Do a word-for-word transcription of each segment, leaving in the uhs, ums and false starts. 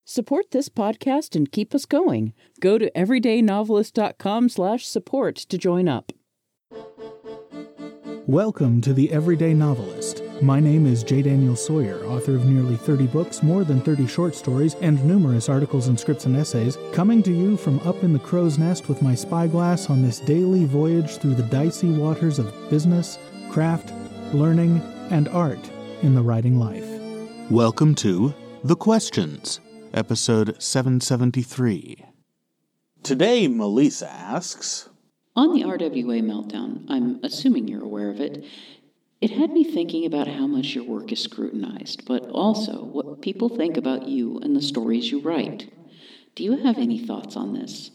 Support this podcast and keep us going. Go to everydaynovelist.com slash support to join up. Welcome to The Everyday Novelist. My name is J. Daniel Sawyer, author of nearly thirty books, more than thirty short stories, and numerous articles and scripts and essays, coming to you from up in the crow's nest with my spyglass on this daily voyage through the dicey waters of business, craft, learning, and art in the writing life. Welcome to The Questions, episode seven seventy-three. Today, Melissa asks, on the R W A meltdown, I'm assuming you're aware of it, it had me thinking about how much your work is scrutinized, but also what people think about you and the stories you write. Do you have any thoughts on this?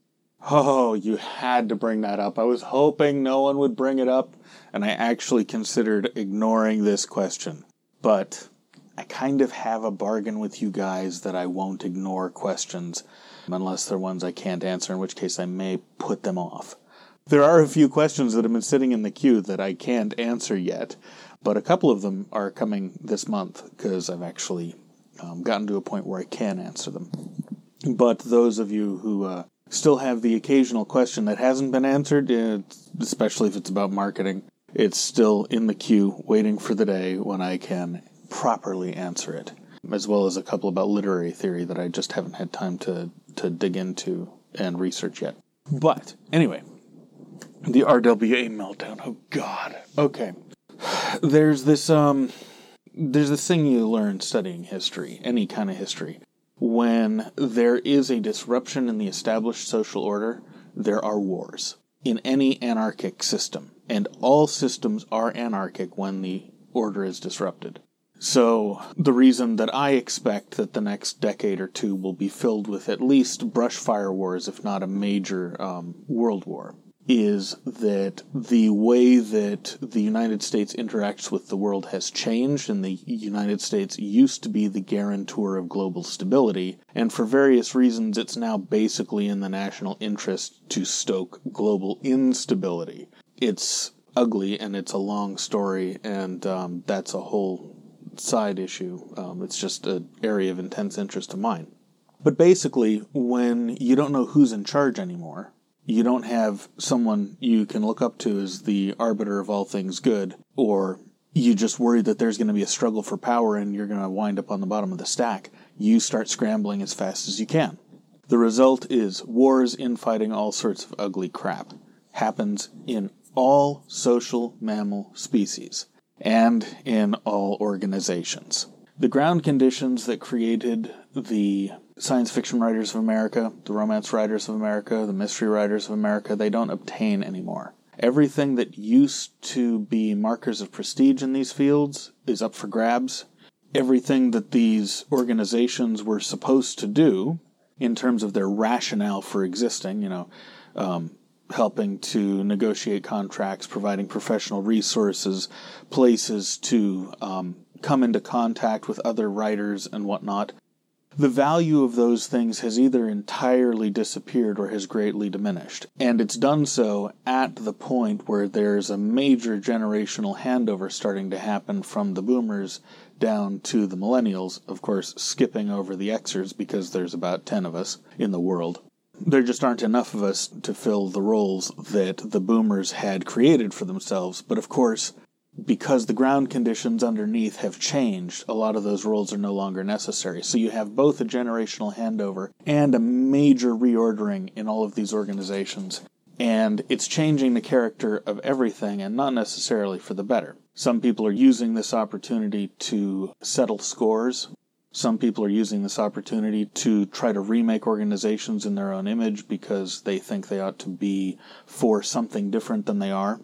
Oh, you had to bring that up. I was hoping no one would bring it up, and I actually considered ignoring this question. But I kind of have a bargain with you guys that I won't ignore questions unless they're ones I can't answer, in which case I may put them off. There are a few questions that have been sitting in the queue that I can't answer yet, but a couple of them are coming this month because I've actually um, gotten to a point where I can answer them. But those of you who uh, still have the occasional question that hasn't been answered, especially if it's about marketing, it's still in the queue waiting for the day when I can properly answer it, as well as a couple about literary theory that I just haven't had time to, to dig into and research yet. But anyway, the R W A meltdown. Oh, God. Okay. There's this, um, there's this thing you learn studying history, any kind of history. When there is a disruption in the established social order, there are wars in any anarchic system. And all systems are anarchic when the order is disrupted. So the reason that I expect that the next decade or two will be filled with at least brush fire wars, if not a major um, world war, is that the way that the United States interacts with the world has changed, and the United States used to be the guarantor of global stability, and for various reasons it's now basically in the national interest to stoke global instability. It's ugly, and it's a long story, and um, that's a whole side issue. Um, it's just an area of intense interest of mine. But basically, when you don't know who's in charge anymore, you don't have someone you can look up to as the arbiter of all things good, or you just worry that there's going to be a struggle for power and you're going to wind up on the bottom of the stack, you start scrambling as fast as you can. The result is wars, infighting, all sorts of ugly crap. Happens in all social mammal species and in all organizations. The ground conditions that created the science fiction writers of America, the romance writers of America, the mystery writers of America, they don't obtain anymore. Everything that used to be markers of prestige in these fields is up for grabs. Everything that these organizations were supposed to do, in terms of their rationale for existing, you know, um, helping to negotiate contracts, providing professional resources, places to um, come into contact with other writers and whatnot, the value of those things has either entirely disappeared or has greatly diminished. And it's done so at the point where there's a major generational handover starting to happen from the boomers down to the millennials, of course skipping over the Xers because there's about ten of us in the world. There just aren't enough of us to fill the roles that the boomers had created for themselves. But of course, because the ground conditions underneath have changed, a lot of those roles are no longer necessary. So you have both a generational handover and a major reordering in all of these organizations. And it's changing the character of everything, and not necessarily for the better. Some people are using this opportunity to settle scores. Some people are using this opportunity to try to remake organizations in their own image because they think they ought to be for something different than they are.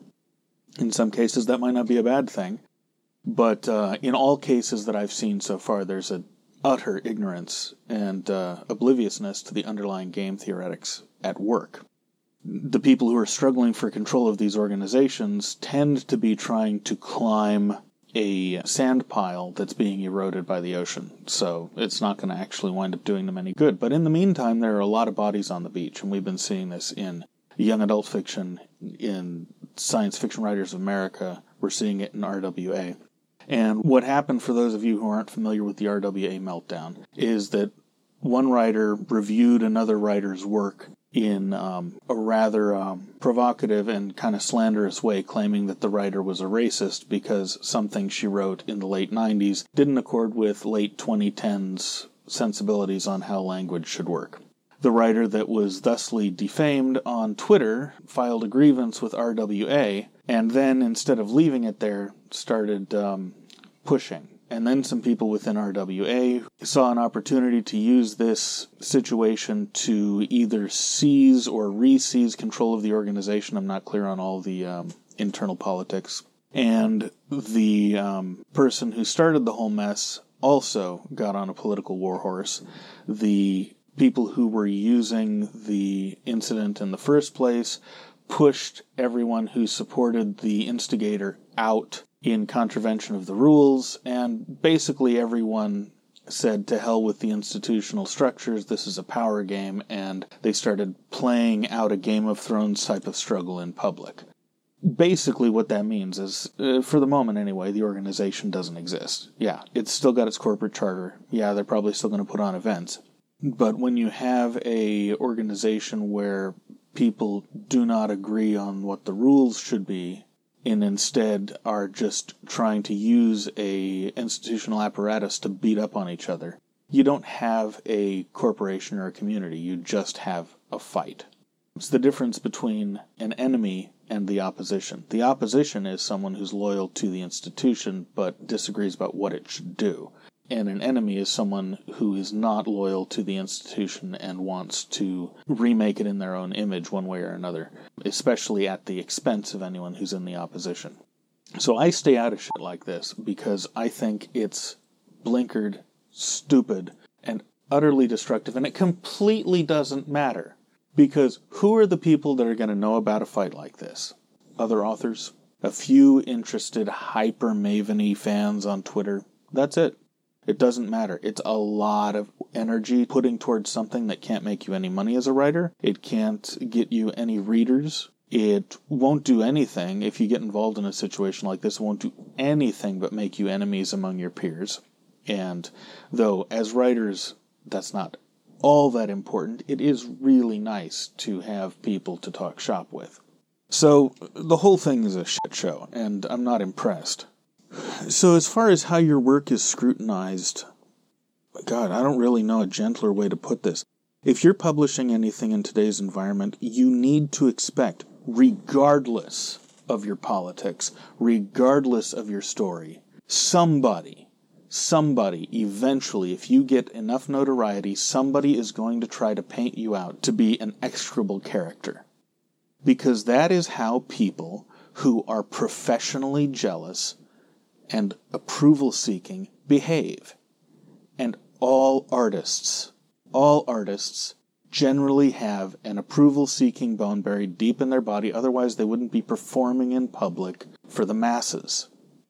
In some cases, that might not be a bad thing. But uh, in all cases that I've seen so far, there's an utter ignorance and uh, obliviousness to the underlying game theoretics at work. The people who are struggling for control of these organizations tend to be trying to climb a sand pile that's being eroded by the ocean, so it's not going to actually wind up doing them any good. But in the meantime, there are a lot of bodies on the beach, and we've been seeing this in young adult fiction, in Science Fiction Writers of America. We're seeing it in R W A. And what happened, for those of you who aren't familiar with the R W A meltdown, is that one writer reviewed another writer's work in um, a rather um, provocative and kind of slanderous way, claiming that the writer was a racist because something she wrote in the late nineties didn't accord with late twenty tens sensibilities on how language should work. The writer that was thusly defamed on Twitter filed a grievance with R W A, and then, instead of leaving it there, started um, pushing. And then some people within R W A saw an opportunity to use this situation to either seize or re-seize control of the organization. I'm not clear on all the um, internal politics. And the um, person who started the whole mess also got on a political warhorse. The people who were using the incident in the first place pushed everyone who supported the instigator out in contravention of the rules, and basically everyone said to hell with the institutional structures, this is a power game, and they started playing out a Game of Thrones type of struggle in public. Basically what that means is, uh, for the moment anyway, the organization doesn't exist. Yeah, it's still got its corporate charter. Yeah, they're probably still going to put on events. But when you have a organization where people do not agree on what the rules should be, and instead are just trying to use a institutional apparatus to beat up on each other, you don't have a corporation or a community. You just have a fight. It's the difference between an enemy and the opposition. The opposition is someone who's loyal to the institution but disagrees about what it should do. And an enemy is someone who is not loyal to the institution and wants to remake it in their own image one way or another, especially at the expense of anyone who's in the opposition. So I stay out of shit like this because I think it's blinkered, stupid, and utterly destructive, and it completely doesn't matter. Because who are the people that are going to know about a fight like this? Other authors? A few interested hyper-maveny fans on Twitter? That's it. It doesn't matter. It's a lot of energy putting towards something that can't make you any money as a writer. It can't get you any readers. It won't do anything. If you get involved in a situation like this, it won't do anything but make you enemies among your peers. And though, as writers, that's not all that important, it is really nice to have people to talk shop with. So, the whole thing is a shit show, and I'm not impressed. So as far as how your work is scrutinized, God, I don't really know a gentler way to put this. If you're publishing anything in today's environment, you need to expect, regardless of your politics, regardless of your story, somebody, somebody, eventually, if you get enough notoriety, somebody is going to try to paint you out to be an execrable character. Because that is how people who are professionally jealous and approval-seeking behave. And all artists, all artists generally have an approval-seeking bone buried deep in their body, otherwise they wouldn't be performing in public for the masses.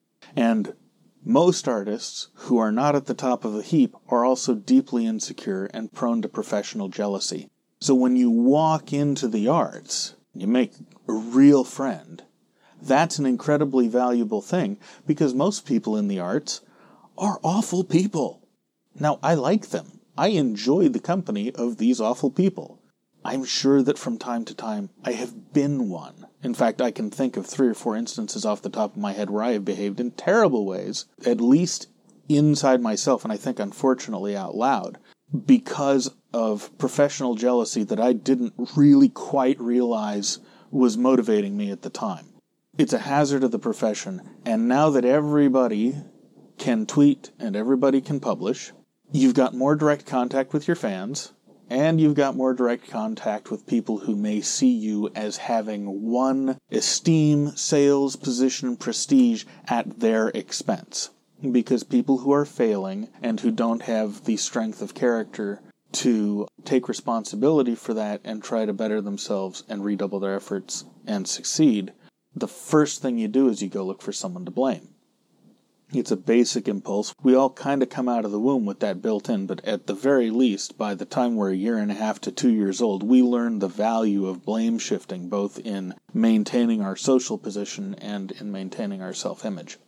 And most artists who are not at the top of the heap are also deeply insecure and prone to professional jealousy. So when you walk into the arts, you make a real friend. That's an incredibly valuable thing, because most people in the arts are awful people. Now, I like them. I enjoy the company of these awful people. I'm sure that from time to time I have been one. In fact, I can think of three or four instances off the top of my head where I have behaved in terrible ways, at least inside myself, and I think unfortunately out loud, because of professional jealousy that I didn't really quite realize was motivating me at the time. It's a hazard of the profession, and now that everybody can tweet and everybody can publish, you've got more direct contact with your fans, and you've got more direct contact with people who may see you as having won esteem, sales, position, prestige at their expense. Because people who are failing and who don't have the strength of character to take responsibility for that and try to better themselves and redouble their efforts and succeed, the first thing you do is you go look for someone to blame. It's a basic impulse. We all kind of come out of the womb with that built in, but at the very least, by the time we're a year and a half to two years old, we learn the value of blame shifting, both in maintaining our social position and in maintaining our self-image.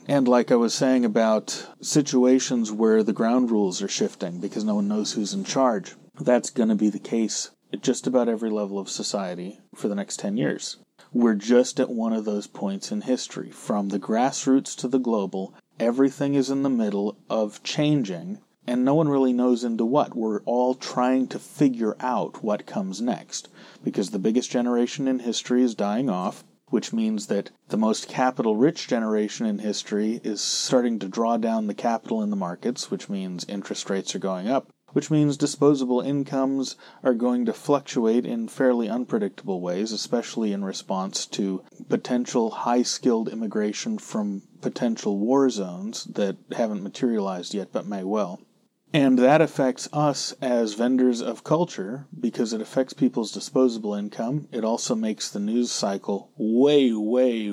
And like I was saying about situations where the ground rules are shifting because no one knows who's in charge, that's going to be the case at just about every level of society for the next ten years. We're just at one of those points in history. From the grassroots to the global, everything is in the middle of changing, and no one really knows into what. We're all trying to figure out what comes next, because the biggest generation in history is dying off, which means that the most capital-rich generation in history is starting to draw down the capital in the markets, which means interest rates are going up, which means disposable incomes are going to fluctuate in fairly unpredictable ways, especially in response to potential high-skilled immigration from potential war zones that haven't materialized yet but may well. And that affects us as vendors of culture because it affects people's disposable income. It also makes the news cycle way, way,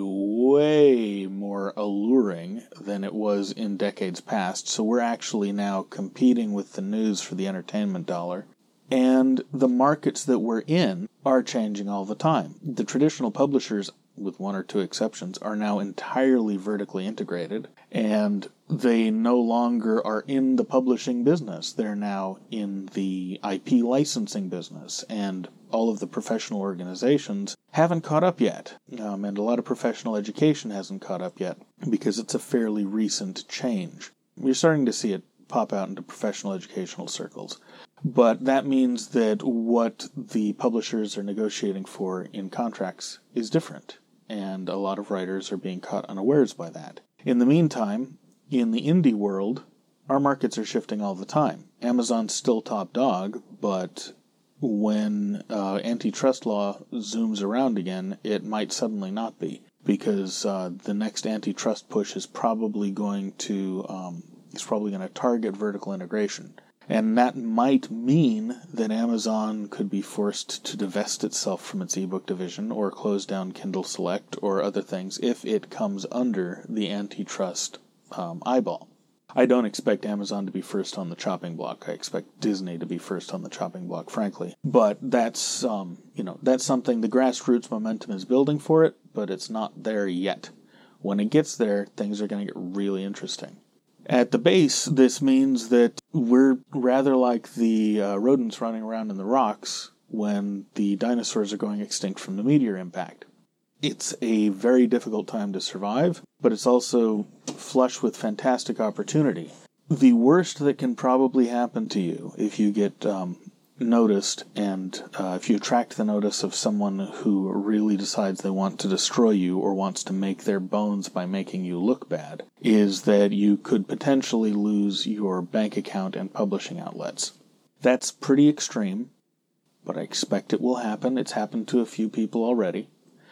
way more alluring than it was in decades past. So we're actually now competing with the news for the entertainment dollar. And the markets that we're in are changing all the time. The traditional publishers, with one or two exceptions, are now entirely vertically integrated, and they no longer are in the publishing business. They're now in the I P licensing business, and all of the professional organizations haven't caught up yet, um, and a lot of professional education hasn't caught up yet, because it's a fairly recent change. You're starting to see it pop out into professional educational circles. But that means that what the publishers are negotiating for in contracts is different, and a lot of writers are being caught unawares by that. In the meantime, in the indie world, our markets are shifting all the time. Amazon's still top dog, but when uh, antitrust law zooms around again, it might suddenly not be, because uh, the next antitrust push is probably going to um, is probably going to target vertical integration. And that might mean that Amazon could be forced to divest itself from its ebook division or close down Kindle Select or other things if it comes under the antitrust um, eyeball. I don't expect Amazon to be first on the chopping block. I expect Disney to be first on the chopping block, frankly. But that's, um, you know, that's something the grassroots momentum is building for it, but it's not there yet. When it gets there, things are going to get really interesting. At the base, this means that we're rather like the uh, rodents running around in the rocks when the dinosaurs are going extinct from the meteor impact. It's a very difficult time to survive, but it's also flush with fantastic opportunity. The worst that can probably happen to you if you get um, noticed and uh, if you attract the notice of someone who really decides they want to destroy you or wants to make their bones by making you look bad, is that you could potentially lose your bank account and publishing outlets. That's pretty extreme, but I expect it will happen. It's happened to a few people already.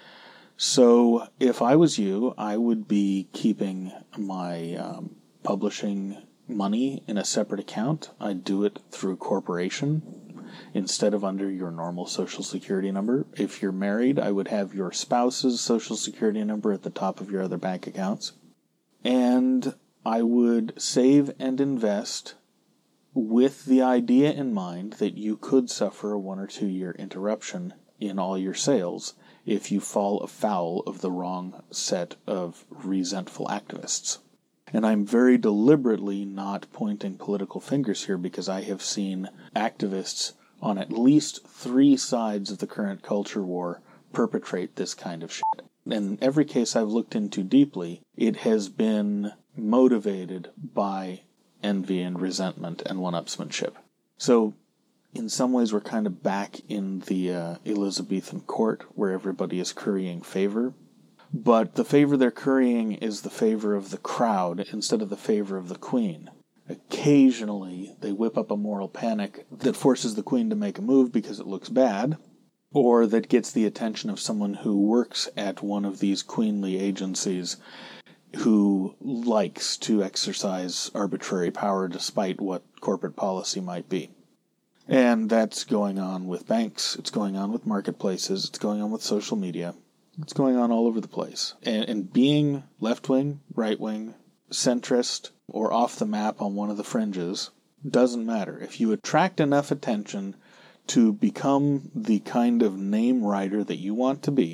So if I was you, I would be keeping my um, publishing money in a separate account. I'd do it through corporation instead of under your normal social security number. If you're married, I would have your spouse's social security number at the top of your other bank accounts. And I would save and invest with the idea in mind that you could suffer a one or two year interruption in all your sales if you fall afoul of the wrong set of resentful activists. And I'm very deliberately not pointing political fingers here because I have seen activists on at least three sides of the current culture war perpetrate this kind of shit. In every case I've looked into deeply, it has been motivated by envy and resentment and one-upsmanship. So, in some ways we're kind of back in the uh, Elizabethan court where everybody is currying favor. But the favor they're currying is the favor of the crowd instead of the favor of the queen. Occasionally, they whip up a moral panic that forces the queen to make a move because it looks bad, or that gets the attention of someone who works at one of these queenly agencies who likes to exercise arbitrary power despite what corporate policy might be. And that's going on with banks, it's going on with marketplaces, it's going on with social media. It's going on all over the place. And, and being left-wing, right-wing, centrist, or off the map on one of the fringes doesn't matter. If you attract enough attention to become the kind of name writer that you want to be,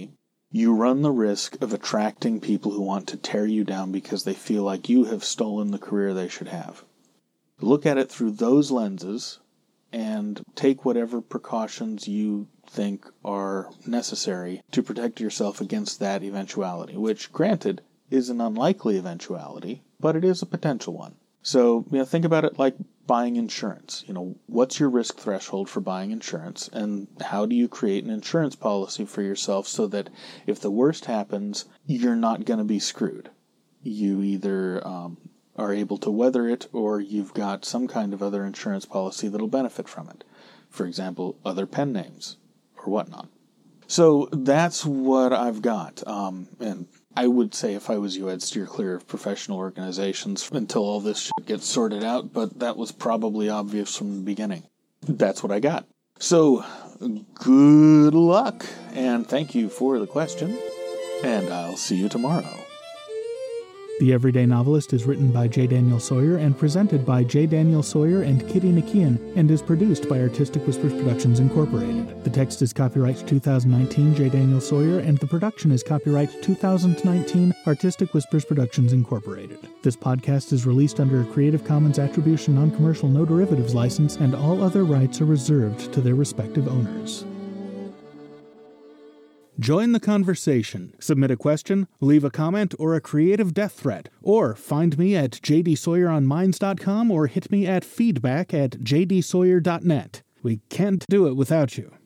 you run the risk of attracting people who want to tear you down because they feel like you have stolen the career they should have. Look at it through those lenses and take whatever precautions you think are necessary to protect yourself against that eventuality, which, granted, is an unlikely eventuality, but it is a potential one. So, you know, think about it like buying insurance. You know, what's your risk threshold for buying insurance, and how do you create an insurance policy for yourself so that if the worst happens, you're not going to be screwed? You either um, are able to weather it, or you've got some kind of other insurance policy that'll benefit from it. For example, other pen names or whatnot. So that's what I've got. Um, and I would say if I was you, I'd steer clear of professional organizations until all this shit gets sorted out, but that was probably obvious from the beginning. That's what I got. So, good luck, and thank you for the question, and I'll see you tomorrow. The Everyday Novelist is written by J. Daniel Sawyer and presented by J. Daniel Sawyer and Kitty Nakian, and is produced by Artistic Whispers Productions, Incorporated. The text is copyright two thousand nineteen J. Daniel Sawyer, and the production is copyright two thousand nineteen Artistic Whispers Productions, Incorporated. This podcast is released under a Creative Commons Attribution Non-Commercial No Derivatives license, and all other rights are reserved to their respective owners. Join the conversation. Submit a question, leave a comment, or a creative death threat. Or find me at j d sawyer on minds dot com or hit me at feedback at j d sawyer dot net. We can't do it without you.